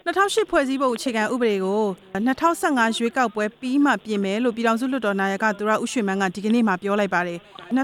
2008ဖွဲ့စည်းပုံအခြေခံဥပဒေကို2015ရွေးကောက်ပွဲပြီးမှပြင်မယ်လို့ပြည်ထောင်စုလွှတ်တော်နာယကသူရဦးရွှေမန်းကဒီကနေ့မှပြောလိုက်ပါတယ်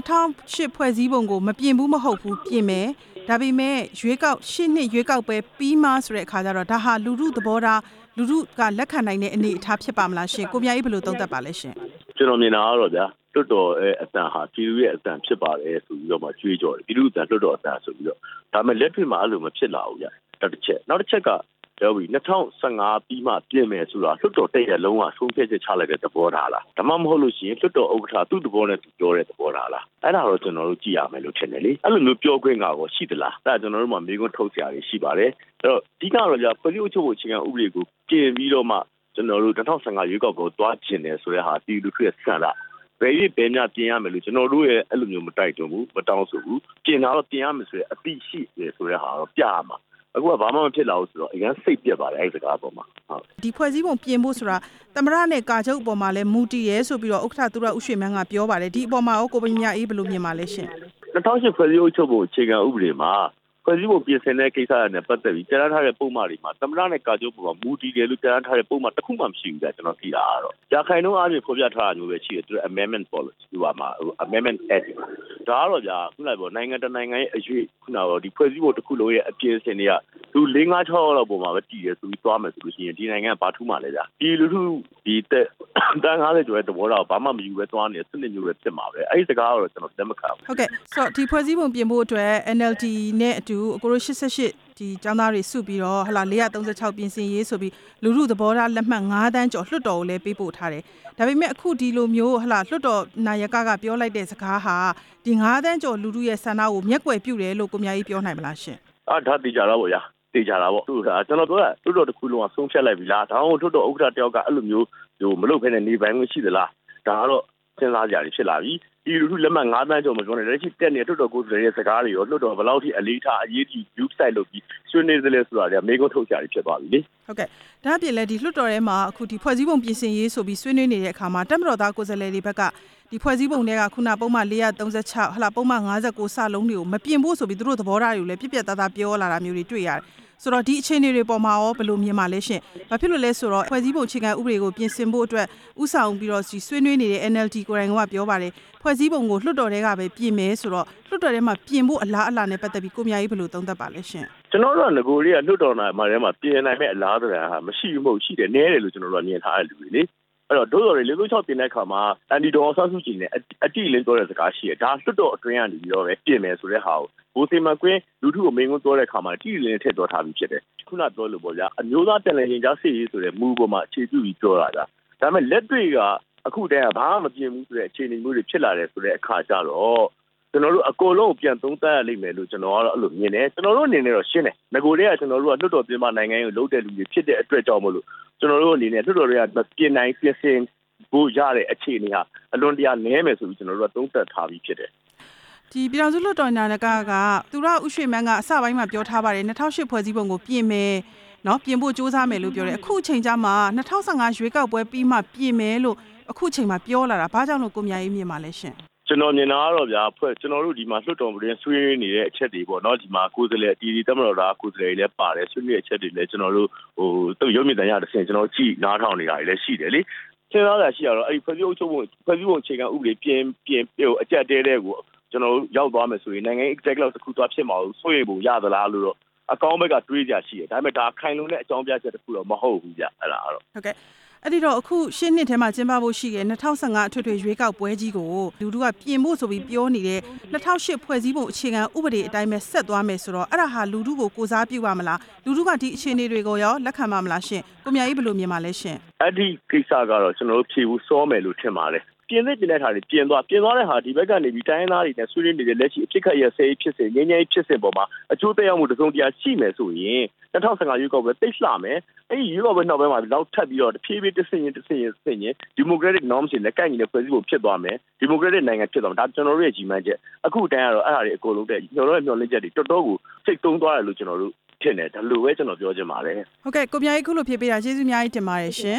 2008ဖွဲ့စည်းပုံကိုမပြင်ဘူးမဟုတ်ဘူးပြင်မယ်ဒါပေမဲ့ရွေးကောက်ရှင်းနှစ်ရွေးကောက်ပွဲပြီးမှဆိုတဲ့အခါကျတော့ဒါဟာလူထုသဘောထားလူထုကလက်ခံနိုင်တဲ့အနေအထားဖြစ်ပါမလားရှင်ကိုမြတ်ကြီးဘယ်လိုသုံးသပ်ပါလဲရှင်ကျွန်တော်မြင်တာကတော့ဗျာလွှတ်တော်ရဲ့အတန်ဟာပြည်သူရဲ့အတန်ဖြစ်ပါတယ်ဆိုပြီးတော့မှကြွေးကြော်တယ်ပြည်သူ့အတန်လွှတ်တော်အတန်ဆိုပြီးတော့ဒါပေမဲ့လက်တွေ့မှာအဲ့လိုမဖြစ်လာဘူးဗျာနောက်တစ်ချက်ကပြောပြီး2015ပြီးမှပြင်မယ်ဆိုတာလွှတ်တော်တက်ရလုံးဝဆုံးဖြတ်ချက်ချလိုက်တဲ့သဘောထားလားဒါမှမဟုတ်လို့ရှိရင်လွှတ်တော်ဥက္ကဋ္ဌသူ့သဘောနဲ့သူပြောတဲ့သဘောထားလားအဲ့ဒါတော့ကျွန်တော်တို့ကြည့်ရမယ်လို့ထင်တယ်လေအဲ့လိုမျိုးပြောခွင့်ကတော့ရှိသလားအဲ့ဒါကျွန်တော်တို့မှမေးခွန်းထုတ်စရာတွေရှိပါတယ်အဲ့တော့ဒီကတော့ကြာပြည်သူ့အချုပ်အခြေခံဥပဒေကိုပြင်ပြီးတော့မှကျွန်တော်တို့2015ရွေးကောက်ပွဲသွားကျင်တယ်ဆိုတဲ့ဟာဒီလူတွေဆန္ဒဘယ်ရေးဘယ်များပြင်ရမယ်လို့ကျွန်တော်တို့ရဲ့အဲ့လိုမျိုးမတိုက်တွန်းဘူးမတောင်းဆိုဘူးပြင်တာတော့ပြင်ရမယ်ဆိုတဲ့အသိရှိတယ်ဆိုတဲ့ဟာတော့ပြရမှာအခုကဘာမှမဖြစ်လာဘူးဆိုတော့အရင်စိတ်ပြက်ပါတယ်အဲ့ဒီစကားပေါ်မှာဟုတ်ဒီဖွဲ့စည်းပုံပြင်ဖို့ဆိုတာသမရနဲ့ကာချုပ်အပေါ်မှာလည်းမူတည်ရဲဆိုပြီးတော့ဥက္ကဋ္ဌသူရဦးရွှေမန်းကပြောပါတယ်ဒီအပေါ်မှာရောကိုပညာအေးဘယ်လိုမြင်ပါလဲရှင် 2008ဖွဲ့စည်းအုပ်ချုပ်ပုံအခြေခံဥပဒေမှာဖွဲ့စည်းပုံပြင်ဆင်တဲ့ကိစ္စနဲ့ပတ်သက်ပြီးကြားထားတဲ့ပုံမှန်တွေမှာသမရနဲ့ကာချုပ်ပေါ်မှာမူတည်တယ်လို့ကြားထားတဲ့ပုံမှန်တစ်ခုမှမရှိဘူးကြာကျွန်တော်သိတာကတော့ကြာခိုင်နှုန်းအားဖြင့်ဖော်ပြထားတာမျိုးပဲရှိတယ်သူ amendment policy ဒီမှာ amendment act ဒါကတော့ကြာခုနကပြောနိုင်ငံတနိုင်ငံရဲ့အရေးခုနကဒီဖွဲ့စည်းပုံတစ်ခုလုံးရဲ့အပြင်ဆင်တွေကသူ4-5-6လောက်ပေါ်မှာပဲတည်ရဆိုပြီးသွားမယ်ဆိုလို့ရှိရင်ဒီနိုင်ငံကဘာထူးမှလဲကြာဒီလူထုဒီတန်50ကျော်တဲ့သဘောထားဘာမှမယူပဲသွားနေတဲ့စနစ်မျိုးပဲဖြစ်မှာပဲအဲ့ဒီစကားကတော့ကျွန်တော်လက်မခံဘူးဟုတ်ကဲ့ဆိုတော့ဒီဖွဲ့စည်းပုံပြင်ဖို့အတွက် NLD နဲ့အတူအကိုတို့88ဒီကျောင်းသားတွေစုပြီးတော့ဟလာ436ပြင်ဆင်ရေးဆိုပြီးလူထုသဘောထားလက်မှတ်9တန်းကျော်လွှတ်တော်ကိုလည်းပေးပို့ထားတယ်ဒါပေမဲ့အခုဒီလိုမျိုးဟလာလွှတ်တော်နာယကပြောလိုက်တဲ့စကားဟာဒီ9တန်းကျော်လူထုရဲ့ဆန္ဒကိုမျက်ကွယ်ပြုတယ်လို့ကိုမြတ်ကြီးပြောနိုင်မလားရှင်ဒါသိကြတော့ဗျာသိကြတာပေါ့သူကကျွန်တော်တို့ကလွှတ်တော်တစ်ခုလုံးကဆုံးဖြတ်လိုက်ပြီလားဒါမှမဟုတ်လွှတ်တော်ဥက္ကဋ္ဌတယောက်ကအဲ့လိုမျိုးမလုပ်ဖ ೇನೆ နေပိုင်းမရှိသလားဒါကတော့စဉ်းစားကြရဖြစ်လာပြီဒီလူထုလက်မှတ်9တန်းကျော်မပြောနဲ့လက်ရှိတက်နေတဲ့လွှတ်တော်ကိုယ်စားလှယ်ရဲ့စကားတွေရောလွှတ်တော်ဘယ်လောက်ထိအလေးထားအရေးကြီး view site လုပ်ပြီးဆွေးနွေးသလဲဆိုတာတွေကမေးခွန်းထုတ်ကြရဖြစ်သွားပြီလေဟုတ်ကဲ့ဒါအပြင်လည်းဒီလွှတ်တော်ထဲမှာအခုဒီဖွဲ့စည်းပုံပြင်ဆင်ရေးဆိုပြီးဆွေးနွေးနေတဲ့အခါမှာတက်မတော်သားကိုယ်စားလှယ်တွေဘက်ကဒီဖွဲ့စည်းပုံတွေကခုနပုံမှန်436ဟလာပုံမှန်59စလုံးတွေကိုမပြင်ဖို့ဆိုပြီးသူတို့သဘောထားတွေကိုလည်းပြက်ပြက်သားသားပြောလာတာမျိုးတွေတွေ့ရတယ်ဆိုတော့ဒီအခြေအနေတွေပေါ်မှာရောဘယ်လိုမြင်ပါလဲရှင်ဘာဖြစ်လို့လဲဆိုတော့ဖွဲ့စည်းပုံအခြေခံဥပဒေကိုပြင်ဆင်ဖို့အတွက်ဥဆောင်ပြီးတော့ဆွေးနွေးနေတဲ့ NLD ကိုယ်တိုင်ကပြောပါတယ်ဖွဲ့စည်းပုံကိုလွှတ်တော်ထဲကပဲပြင်မယ်ဆိုတော့လွှတ်တော်ထဲမှာပြင်ဖို့အလားအလာနဲ့ပတ်သက်ပြီးကိုမြတ်ကြီးဘယ်လိုသုံးသပ်ပါလဲရှင်ကျွန်တော်တို့ကငကိုလေးကလွှတ်တော်မှာထဲမှာပြင်နိုင်မဲ့အလားတရားဟာမရှိဘူးမဟုတ်ရှိတယ်နည်းတယ်လို့ကျွန်တော်တို့ကမြင်ထားတဲ့လူတွေလေအဲ့တော့တို့တော်တွေ436ပြင်တဲ့အခါမှာအန်ဒီဒေါ်ဆန်းစုကြည်နဲ့အတိလင်းပြောတဲ့စကားရှိတယ်ဒါလွှတ်တော်အတွင်းကနေပြီးတော့ပဲပြင်မယ်ဆိုတဲ့ဟာကိုဘိုးစီမကွင်းလူထုကိုမင်းကုန်းပြောတဲ့အခါမှာတိလင်းထည့်ပြောထားပြီးဖြစ်တယ်ခုနပြောလို့ပေါ့ဗျာအမျိုးသားတန်လည်ရင်ကြားစစ်ရေးဆိုတဲ့မူပေါ်မှာအခြေပြုပြီးပြောတာဒါပေမဲ့လက်တွေကအခုတည်းကဘာမှမပြင်ဘူးဆိုတဲ့အခြေအနေမျိုးတွေဖြစ်လာတယ်ဆိုတဲ့အခါကျတော့ကျွန်တော်တို့အကုန်လုံးပြန်သုံးသပ်ရလိမ့်မယ်လို့ကျွန်တော်ကတော့အဲ့လိုမြင်တယ်ကျွန်တော်တို့အနေနဲ့တော့ရှင်းတယ်ငကိုတွေကကျွန်တော်တို့ကလွှတ်တော်ပြင်ပနိုင်ငံကိုလုံးတဲ့လူတွေဖြစ်တဲ့အတွက်ကြောင့်မလို့ကျွန်တော်တို့အနေနဲ့လွှတ်တော်တွေကပြင်နိုင်ပြင်ဆင်ဖို့ရတဲ့အခြေအနေဟာအလွန်တရာနည်းမယ်ဆိုပြီးကျွန်တော်တို့ကသုံးသပ်ထားပြီးဖြစ်တယ်ဒီပြည်တော်စုလွှတ်တော်နာယကသူရဦးရွှေမန်းကအစပိုင်းမှာပြောထားပါတယ်2008ဖွဲ့စည်းပုံကိုပြင်မယ်နော်ပြင်ဖို့စ조사မယ်လို့ပြောတယ်အခုအချိန်ကျမှ2015ရွေးကောက်ပွဲပြီးမှပြင်မယ်လို့အခုအချိန်မှာပြောလာတာဘာကြောင့်လို့ကိုမြတ်ရေးမြင်ပါလဲရှင်ကျွန်တော်မြင်တာကတော့ဗျာဖွဲ့ကျွန်တော်တို့ဒီမှာလွှတ်တော်ပြင်ဆွေးနေတဲ့အချက်တွေပေါ့နော်ဒီမှာကိုယ်စားလှယ်ဒီတက်မတော်သားကိုယ်စားလှယ်တွေလည်းပါတယ်ဆွေးနွေးတဲ့အချက်တွေလည်းကျွန်တော်တို့သူရုပ်မြင်သံရတဲ့ဆင်ကျွန်တော်ကြည့်နားထောင်နေတာတွေလည်းရှိတယ်လေစဉ်းစားရရှိရတော့အဲ့ဒီဖွဲ့စည်းပုံအခြေခံဥပဒေပြင်အကြက်တဲတဲ့ကိုကျွန်တော်တို့ရောက်သွားမယ်ဆိုရင်နိုင်ငံ executive တစ်ခုသွားဖြစ်မှာလို့ဆိုရင်ပုံရသလားလို့တော့အကောင်းဘက်ကတွေးကြရှိတယ်ဒါပေမဲ့ဒါခိုင်လုံတဲ့အကြောင်းပြချက်တစ်ခုတော့မဟုတ်ဘူးဗျအဲ့ဒါကတော့ဟုတ်ကဲ့အဲ့ဒီတော့အခုရှင်းနှစ်ထဲမှာကျင်းပဖို့ရှိခဲ့2015အထွေထွေရွေးကောက်ပွဲကြီးကိုလူထုကပြင်ဖို့ဆိုပြီးပြောနေတဲ့2008ဖွဲ့စည်းပုံအခြေခံဥပဒေအတိုင်းပဲဆက်သွားမယ်ဆိုတော့အဲ့ဒါဟာလူထုကိုကိုစားပြုပါမလားလူထုကဒီအခြေအနေတွေကိုရောလက်ခံပါမလားရှင်ကိုမြတ်ကြီးဘယ်လိုမြင်ပါလဲရှင်အဲ့ဒီကိစ္စကတော့ကျွန်တော်တို့ဖြေဖို့စောမယ်လို့ထင်ပါတယ်ပြင်တဲ့ဟာတွေပြင်သွားတဲ့ဟာဒီဘက်ကနေပြီးတိုင်းသားတွေနဲ့ဆွေးနွေးနေတဲ့လက်ရှိအဖြစ်ခက်ရဆဲဖြစ်စေငြိမ်းချမ်းဖြစ်စေပေါ်မှာအကျိုးသက်ရောက်မှုတစုံတရာရှိမယ်ဆိုရင်2015ရွေးကောက်ပွဲတိတ်လှမယ်အဲ့ဒီရွေးကောက်ပွဲနောက်ပိုင်းမှာလောက်ထပ်ပြီးတော့တဖြည်းဖြည်းတစ်ဆင့်ချင်း democratic norms တွေနဲ့ကိုက်ညီတဲ့ဖွဲ့စည်းပုံဖြစ်သွားမယ် democratic နိုင်ငံဖြစ်သွားမယ်ဒါကျွန်တော်တို့ရဲ့ကြီးမှန်းချက်အခုတန်းကတော့အဲ့ဒါတွေအကုန်လုံးတဲ့ညှော်တော့မျှော်လင့်ချက်တွေတော်တော်ကိုစိတ်သုံးသွားတယ်လို့ကျွန်တော်တို့ထင်တယ်ဒါလိုပဲကျွန်တော်ပြောချင်ပါတယ်ဟုတ်ကဲ့ကိုမြတ်ကြီးခုလိုဖြေပေးတာကျေးဇူးအများကြီးတင်ပါတယ်ရှင်